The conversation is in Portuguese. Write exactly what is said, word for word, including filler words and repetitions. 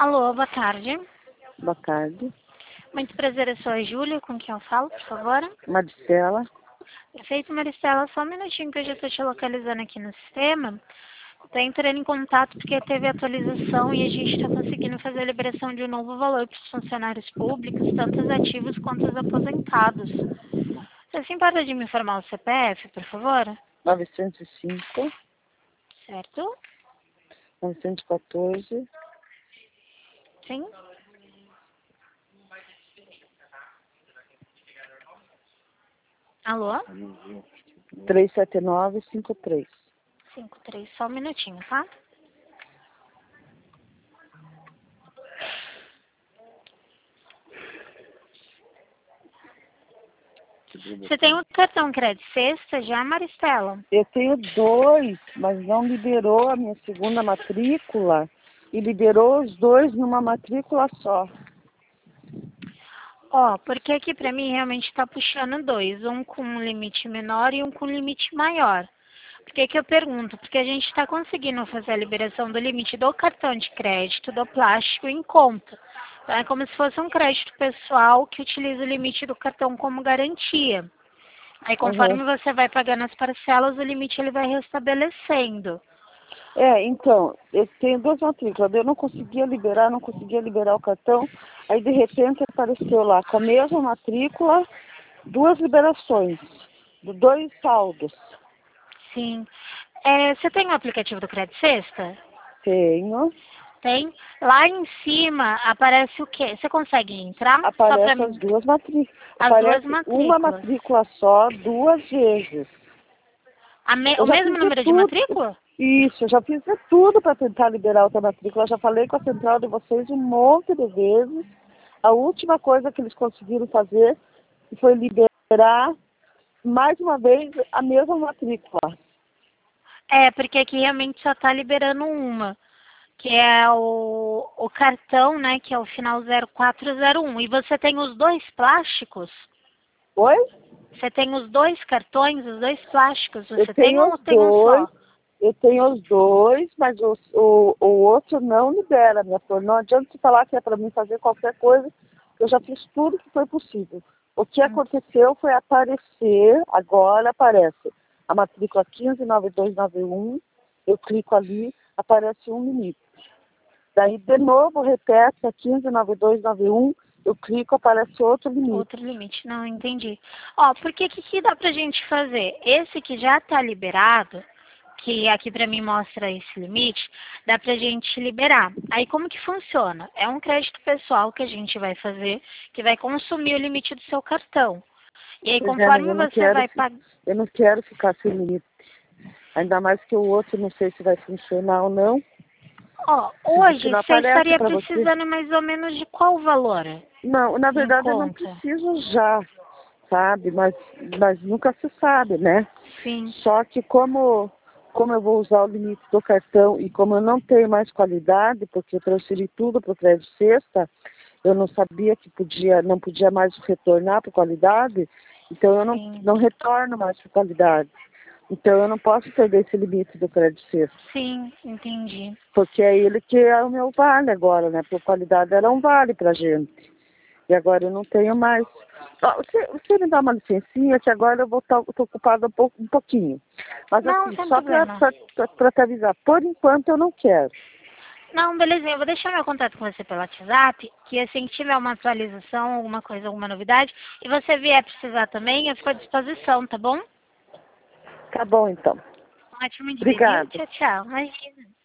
Alô, boa tarde. Boa tarde. Muito prazer, eu sou a Júlia, com quem eu falo, por favor. Maristela. Perfeito, Maristela, só um minutinho que eu já estou te localizando aqui no sistema. Estou entrando em contato porque teve atualização e a gente está conseguindo fazer a liberação de um novo valor para os funcionários públicos, tanto os ativos quanto os aposentados. Você se importa de me informar o C P F, por favor? novecentos e cinco, Certo? novecentos e quatorze, Sim? Alô? trezentos e setenta e nove, cinquenta e três. cinco três, só um minutinho, tá? Você tem um cartão crédito sexta já, Maristela? Eu tenho dois, mas não liberou a minha segunda matrícula e liberou os dois numa matrícula só. Ó, porque aqui pra mim realmente tá puxando dois, um com um limite menor e um com limite maior. Por que que eu pergunto? Porque a gente está conseguindo fazer a liberação do limite do cartão de crédito, do plástico em conta. Então, é como se fosse um crédito pessoal que utiliza o limite do cartão como garantia. Aí conforme Uhum. você vai pagando as parcelas, o limite ele vai restabelecendo. É, então, eu tenho duas matrículas, eu não conseguia liberar, não conseguia liberar o cartão, aí de repente apareceu lá com a mesma matrícula, duas liberações, de dois saldos. Sim. É, você tem o aplicativo do Crédito Sexta? Tenho. Tem. Lá em cima aparece o quê? Você consegue entrar? Só pra Aparece mim. as duas matrículas. As duas Aparece uma matrículas. matrícula só, duas vezes. A me- Eu o já mesmo fiz de número de tudo. matrícula? Isso, eu já fiz de tudo para tentar liberar outra matrícula. Eu já falei com a central de vocês um monte de vezes. A última coisa que eles conseguiram fazer foi liberar mais uma vez a mesma matrícula. É, porque aqui realmente só tá liberando uma. Que é o, o cartão, né? Que é o final zero quatro zero um. E você tem os dois plásticos? Oi? Você tem os dois cartões, os dois plásticos? Eu Você tem tenho ou os tem um dois, só? eu tenho os dois, mas o, o, o outro não libera, minha flor. Não adianta você falar que é para mim fazer qualquer coisa, eu já fiz tudo que foi possível. O que Hum. aconteceu foi aparecer, agora aparece a matrícula quinze nove dois nove um, eu clico ali, aparece um limite. Daí, de novo, repete a quinze nove dois nove um, eu clico, aparece outro limite. Outro limite, não entendi. Ó, porque que que dá pra gente fazer? Esse que já tá liberado, que aqui pra mim mostra esse limite, dá pra gente liberar. Aí como que funciona? É um crédito pessoal que a gente vai fazer, que vai consumir o limite do seu cartão. E aí Pois é, mas conforme eu não você quero, vai pagar... eu não quero ficar sem limite. Ainda mais que o outro, não sei se vai funcionar ou não. Ó, Diz que hoje não você aparece estaria para você. precisando mais ou menos de qual valor Não, na em verdade eu não conta? preciso já, sabe? Mas, mas nunca se sabe, né? Sim, Só que como, como eu vou usar o limite do cartão e como eu não tenho mais qualidade, porque eu transferi tudo para o crédito sexta, eu não sabia que podia, não podia mais retornar para qualidade, então eu não, sim, não retorno mais para qualidade. Então eu não posso perder esse limite do crédito sexta. sim, entendi. Porque é ele que é o meu vale agora, né? Por qualidade era um vale pra gente. E agora eu não tenho mais. Ó, Você, você me dá uma licencinha que agora eu vou estar ocupada um, pouco, um pouquinho. Mas Não, assim, sem só para problema. te avisar, por enquanto eu não quero. Não, belezinha. Eu vou deixar meu contato com você pelo WhatsApp, que assim que tiver uma atualização, alguma coisa, alguma novidade, e você vier precisar também, eu fico à disposição, tá bom? Tá bom então. Um ótimo dia, viu? Obrigada. Tchau, tchau. Imagina.